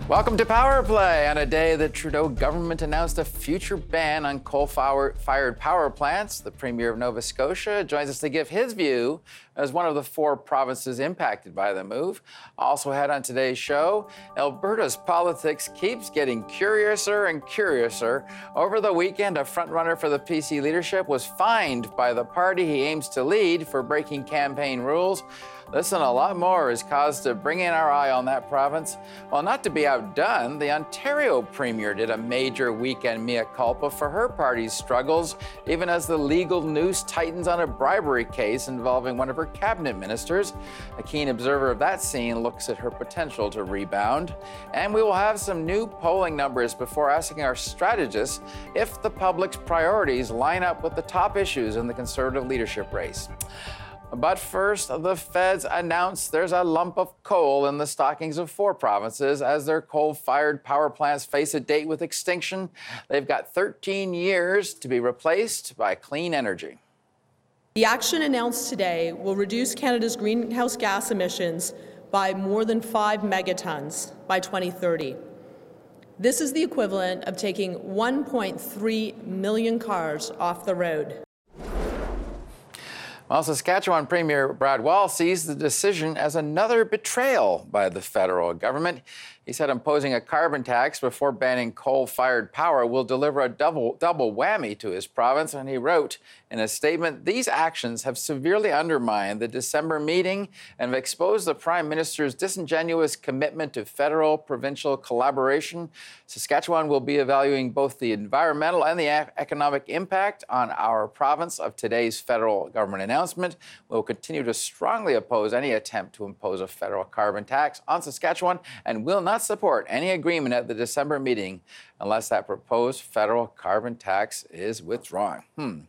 Welcome to Power Play. On a day that Trudeau government announced a future ban on coal-fired power plants, the Premier of Nova Scotia joins us to give his view as one of the 4 provinces impacted by the move. Also ahead on today's show, Alberta's politics keeps getting curiouser and curiouser. Over the weekend, a frontrunner for the PC leadership was fined by the party he aims to lead for breaking campaign rules. Listen, a lot more is cause to bring in our eye on that province. Well, not to be outdone, the Ontario Premier did a major weekend mea culpa for her party's struggles, even as the legal noose tightens on a bribery case involving one of her cabinet ministers. A keen observer of that scene looks at her potential to rebound. And we will have some new polling numbers before asking our strategists if the public's priorities line up with the top issues in the Conservative leadership race. But first, the feds announced there's a lump of coal in the stockings of 4 provinces as their coal-fired power plants face a date with extinction. They've got 13 years to be replaced by clean energy. The action announced today will reduce Canada's greenhouse gas emissions by more than 5 megatons by 2030. This is the equivalent of taking 1.3 million cars off the road. Well, Saskatchewan Premier Brad Wall sees the decision as another betrayal by the federal government. He said imposing a carbon tax before banning coal-fired power will deliver a double whammy to his province. And he wrote in a statement, "These actions have severely undermined the December meeting and have exposed the Prime Minister's disingenuous commitment to federal-provincial collaboration. Saskatchewan will be evaluating both the environmental and the economic impact on our province of today's federal government announcement. We will continue to strongly oppose any attempt to impose a federal carbon tax on Saskatchewan and will not support any agreement at the December meeting unless that proposed federal carbon tax is withdrawn."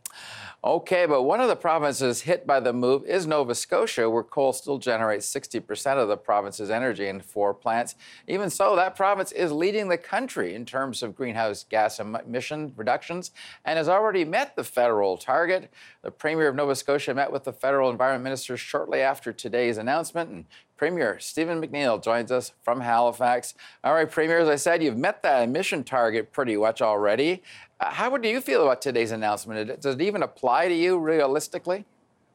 Okay, but one of the provinces hit by the move is Nova Scotia, where coal still generates 60% of the province's energy in 4 plants. Even so, that province is leading the country in terms of greenhouse gas emission reductions and has already met the federal target. The Premier of Nova Scotia met with the federal environment minister shortly after today's announcement, and Premier Stephen McNeil joins us from Halifax. All right, Premier, as I said, you've met that emission target pretty much already. How do you feel about today's announcement? Does it even apply to you realistically?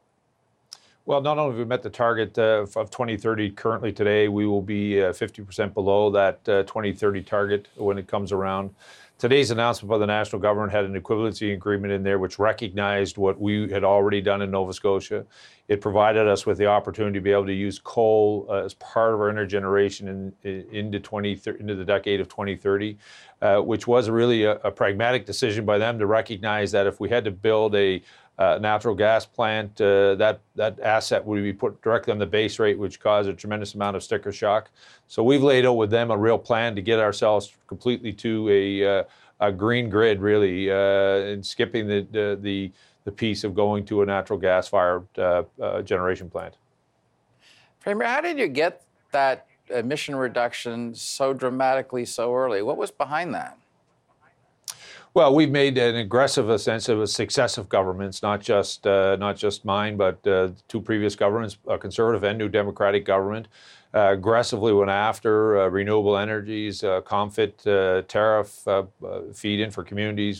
Well, not only have we met the target of 2030 currently today, we will be 50% below that 2030 target when it comes around. Today's announcement by the national government had an equivalency agreement in there which recognized what we had already done in Nova Scotia. It provided us with the opportunity to be able to use coal as part of our energy generation into the decade of 2030, which was really a pragmatic decision by them to recognize that if we had to build a natural gas plant, that asset would be put directly on the base rate, which caused a tremendous amount of sticker shock. So we've laid out with them a real plan to get ourselves completely to a green grid, really, and skipping the piece of going to a natural gas-fired generation plant. Premier, how did you get that emission reduction so dramatically so early? What was behind that? Well, we've made an aggressive sense of successive governments, not just mine, but 2 previous governments, a Conservative and New Democratic government, aggressively went after renewable energies, COMFIT tariff feed-in for communities,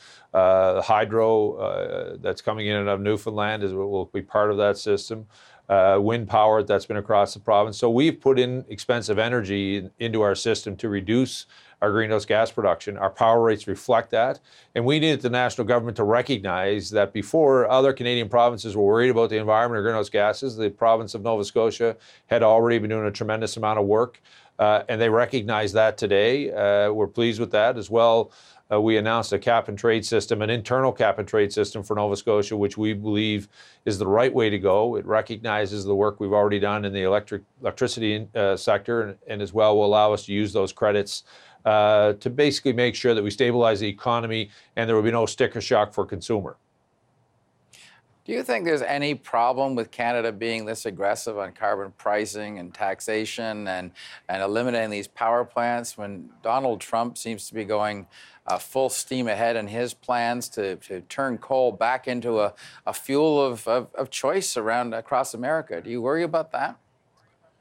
hydro that's coming in and out of Newfoundland will be part of that system. Wind power that's been across the province. So we've put in expensive energy into our system to reduce our greenhouse gas production. Our power rates reflect that. And we needed the national government to recognize that before other Canadian provinces were worried about the environment or greenhouse gases, the province of Nova Scotia had already been doing a tremendous amount of work. And they recognize that today. We're pleased with that as well. We announced a cap-and-trade system, an internal cap-and-trade system for Nova Scotia, which we believe is the right way to go. It recognizes the work we've already done in the electricity sector and as well will allow us to use those credits to basically make sure that we stabilize the economy and there will be no sticker shock for consumer. Do you think there's any problem with Canada being this aggressive on carbon pricing and taxation and eliminating these power plants when Donald Trump seems to be going full steam ahead in his plans to turn coal back into a fuel of choice across America? Do you worry about that?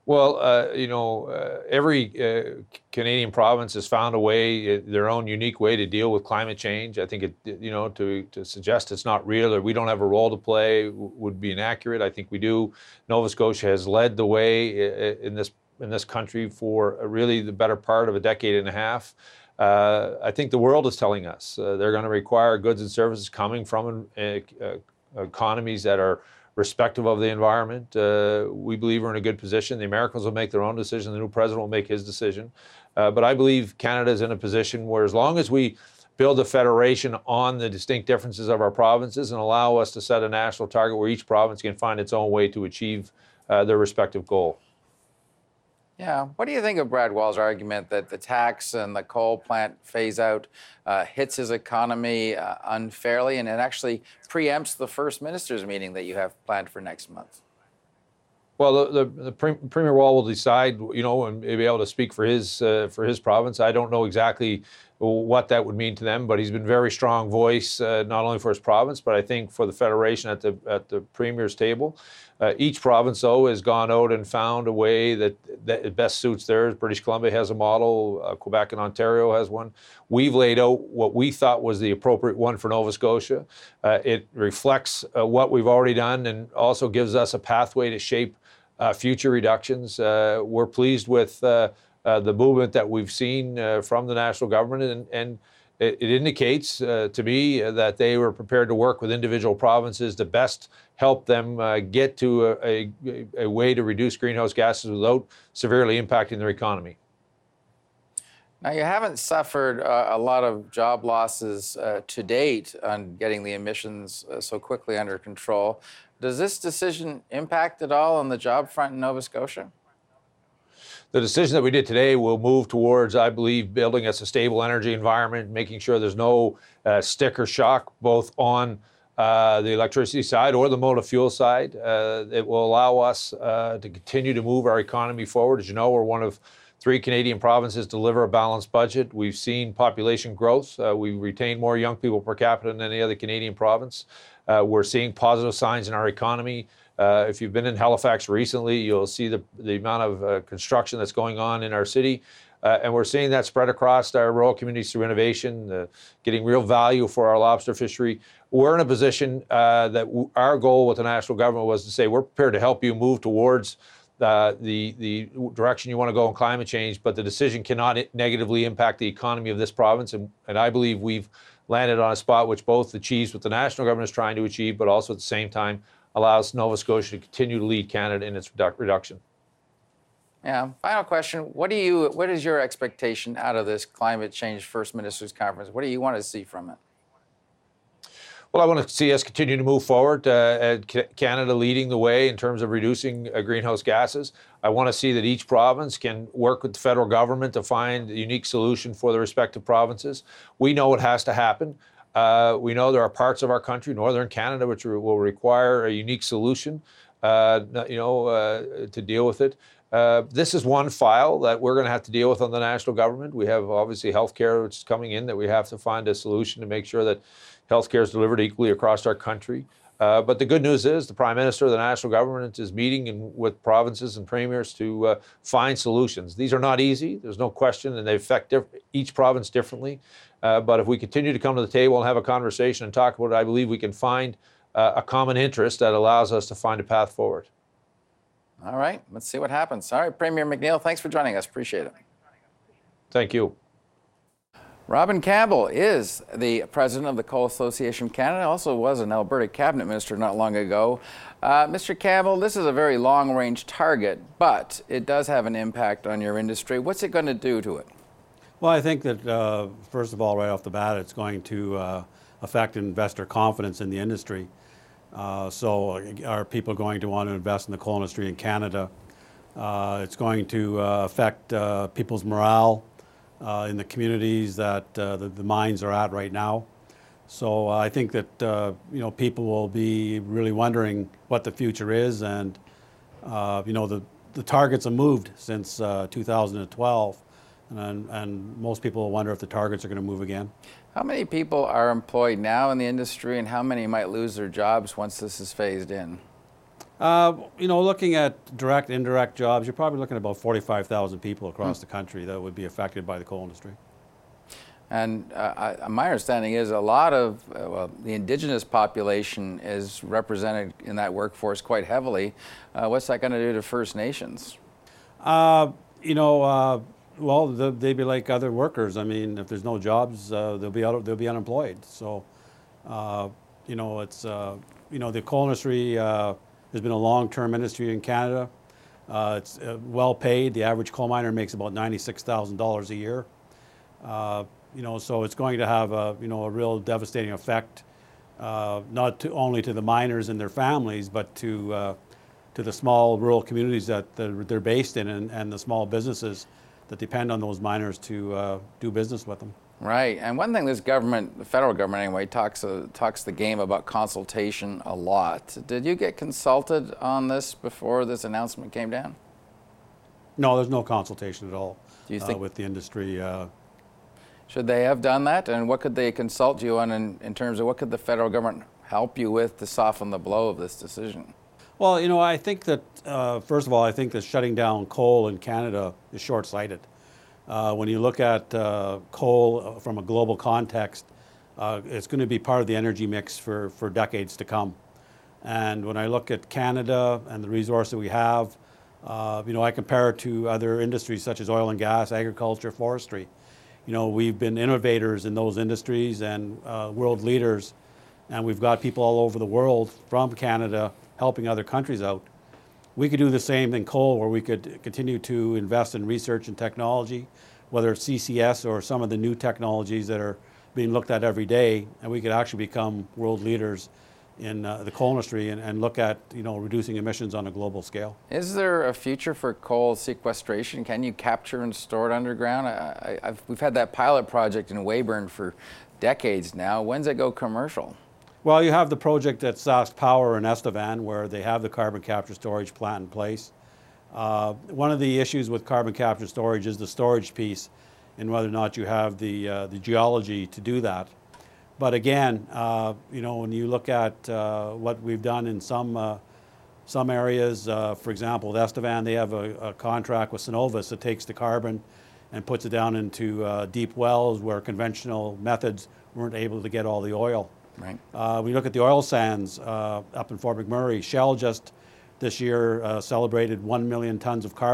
Well, every Canadian province has found a way, their own unique way to deal with climate change. I think to suggest it's not real or we don't have a role to play would be inaccurate. I think we do. Nova Scotia has led the way in this country for really the better part of a decade and a half. I think the world is telling us they're going to require goods and services coming from economies that are respective of the environment. We believe we're in a good position. The Americans will make their own decision. The new president will make his decision. But I believe Canada is in a position where as long as we build a federation on the distinct differences of our provinces and allow us to set a national target where each province can find its own way to achieve their respective goal. Yeah. What do you think of Brad Wall's argument that the tax and the coal plant phase out hits his economy unfairly, and it actually preempts the First Minister's meeting that you have planned for next month? Well, the Premier Wall will decide, and be able to speak for his province. I don't know exactly what that would mean to them, but he's been a very strong voice, not only for his province, but I think for the Federation at the Premier's table. Each province, though, has gone out and found a way that best suits theirs. British Columbia has a model. Quebec and Ontario has one. We've laid out what we thought was the appropriate one for Nova Scotia. It reflects what we've already done and also gives us a pathway to shape future reductions. We're pleased with the movement that we've seen from the national government, and it indicates to me that they were prepared to work with individual provinces to best help them get to a way to reduce greenhouse gases without severely impacting their economy. Now, you haven't suffered a lot of job losses to date on getting the emissions so quickly under control. Does this decision impact at all on the job front in Nova Scotia? The decision that we did today will move towards, I believe, building us a stable energy environment, making sure there's no sticker shock both on the electricity side or the motor fuel side. It will allow us to continue to move our economy forward. As you know, we're one of 3 Canadian provinces to deliver a balanced budget. We've seen population growth. We retain more young people per capita than any other Canadian province. We're seeing positive signs in our economy. If you've been in Halifax recently, you'll see the amount of construction that's going on in our city. And we're seeing that spread across our rural communities through innovation, getting real value for our lobster fishery. We're in a position that our goal with the national government was to say, we're prepared to help you move towards the direction you want to go in climate change, but the decision cannot negatively impact the economy of this province. And I believe we've landed on a spot which both achieves what the national government is trying to achieve, but also at the same time allows Nova Scotia to continue to lead Canada in its reduction. Yeah. Final question. What is your expectation out of this climate change First Ministers Conference? What do you want to see from it? Well, I want to see us continue to move forward, Canada leading the way in terms of reducing greenhouse gases. I want to see that each province can work with the federal government to find a unique solution for the respective provinces. We know it has to happen. We know there are parts of our country, Northern Canada, which will require a unique solution, to deal with it. This is one file that we're going to have to deal with on the national government. We have obviously healthcare, which is coming in, that we have to find a solution to make sure that healthcare is delivered equally across our country. But the good news is the Prime Minister of the national government is meeting with provinces and premiers to find solutions. These are not easy, there's no question, and they affect each province differently. But if we continue to come to the table and have a conversation and talk about it, I believe we can find a common interest that allows us to find a path forward. All right, let's see what happens. All right, Premier McNeil, thanks for joining us. Appreciate it. Thank you. Robin Campbell is the president of the Coal Association of Canada, also was an Alberta cabinet minister not long ago. Mr. Campbell, this is a very long-range target, but it does have an impact on your industry. What's it going to do to it? Well, I think that, first of all, right off the bat, it's going to affect investor confidence in the industry. So are people going to want to invest in the coal industry in Canada? It's going to affect people's morale in the communities that the mines are at right now. So I think that people will be really wondering what the future is, and the targets have moved since 2012, and most people will wonder if the targets are going to move again. How many people are employed now in the industry, and how many might lose their jobs once this is phased in? Looking at direct, indirect jobs, you're probably looking at about 45,000 people across the country that would be affected by the coal industry. And my understanding is a lot of the indigenous population is represented in that workforce quite heavily. What's that going to do to First Nations? Well, they'd be like other workers. I mean, if there's no jobs, they'll be unemployed. So, the coal industry has been a long-term industry in Canada. It's well paid. The average coal miner makes about $96,000 a year. So it's going to have a real devastating effect, not only to the miners and their families, but to the small rural communities that they're based in, and the small businesses that depend on those miners to do business with them. Right, and one thing this government, the federal government anyway, talks the game about consultation a lot. Did you get consulted on this before this announcement came down? No, there's no consultation at all. Do you think with the industry? Should they have done that? And what could they consult you on in terms of what could the federal government help you with to soften the blow of this decision? Well, I think that, first of all, I think that shutting down coal in Canada is short-sighted. When you look at coal from a global context, it's going to be part of the energy mix for decades to come. And when I look at Canada and the resource that we have, I compare it to other industries such as oil and gas, agriculture, forestry. We've been innovators in those industries and world leaders, and we've got people all over the world from Canada helping other countries out. We could do the same in coal, where we could continue to invest in research and technology, whether it's CCS or some of the new technologies that are being looked at every day, and we could actually become world leaders in the coal industry and look at reducing emissions on a global scale. Is there a future for coal sequestration? Can you capture and store it underground? We've had that pilot project in Weyburn for decades now. When's it go commercial? Well, you have the project at Sask Power in Estevan, where they have the carbon capture storage plant in place. One of the issues with carbon capture storage is the storage piece, and whether or not you have the geology to do that. But again, when you look at what we've done in some areas, for example, with Estevan, they have a contract with Cenovus that takes the carbon and puts it down into deep wells where conventional methods weren't able to get all the oil. Right. We look at the oil sands up in Fort McMurray. Shell just this year celebrated 1 million tons of carbon